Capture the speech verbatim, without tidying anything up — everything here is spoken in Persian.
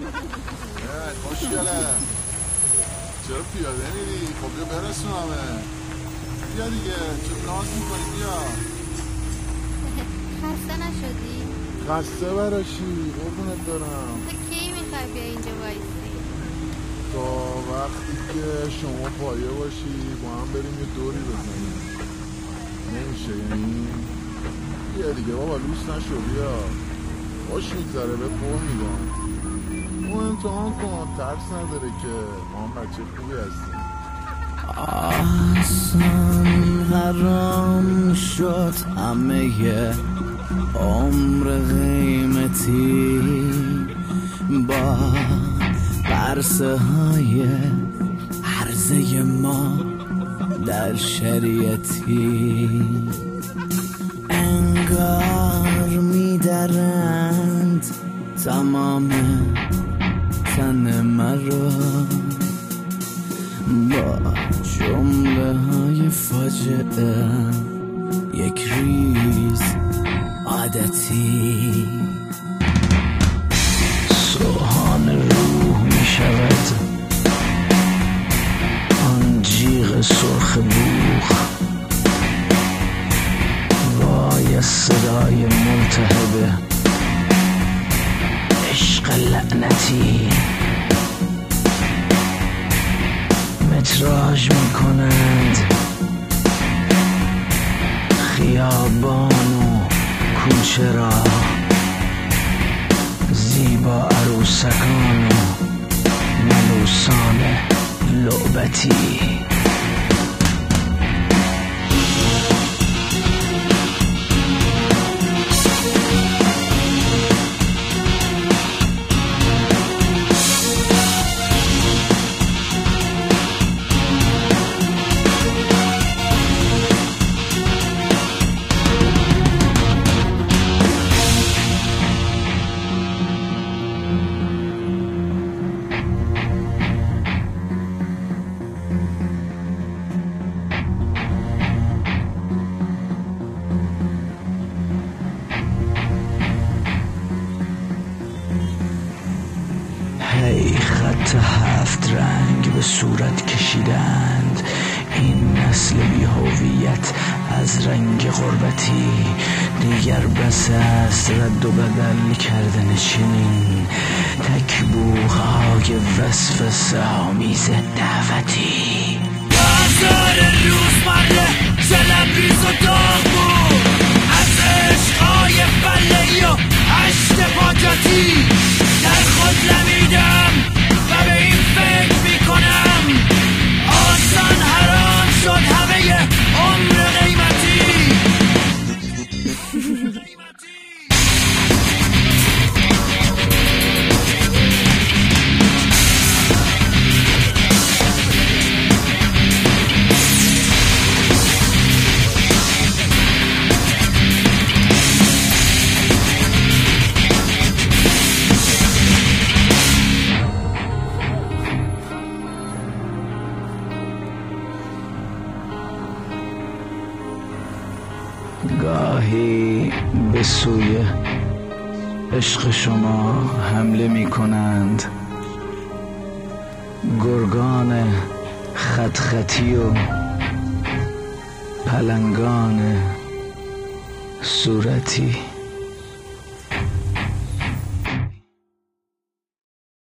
خوشگله چرا پیاده میری؟ خب بیا برسونمه. بیا دیگه، چرا ناز میکنی؟ بیا. خسته نشدی؟ خسته براشی قربونت برم. تو کی میخوای بیا اینجا وایسی؟ تا وقتی که شما پایه باشی با هم بریم یه دوری بزنیم. نمیشه یعنی؟ بیا دیگه بابا، لوس نشو. بیا خوش میگذره، به قول میدم. اون امتحان کن، ترس نداره که ما هم بچه خوبی هستیم. آسان حرام شد همه عمر قیمتی با برسه های عرضه ما در شریعتی. انگار میدرند تمام تن مرا با جمله های فاجعه یک ریز عادتی. سوهان روح می شود آن جیغ سرخ بوخ، وای صدای ملتهب عشق لعنتی. متراژ می کنند خیابان و کوچه را، زیبا عروسکان و ملوسان لعبتی. هی خط هفت رنگ به صورت کشیدند این نسل بی هویت از رنگ غربتی. دیگر بس است رد و بدل کردن چنین تکبوغ های وصف سهامیز دعوتی. بازار روزمره شلبریز و داغ بود از عشقهای بلهی و عشق پاکتی. در خود لمیدم و به این فکر میکنم آسان حرام شد همه عمر قیمتی. گاهی به سوی عشق شما حمله می کنند گرگان خط خطی و پلنگان صورتی.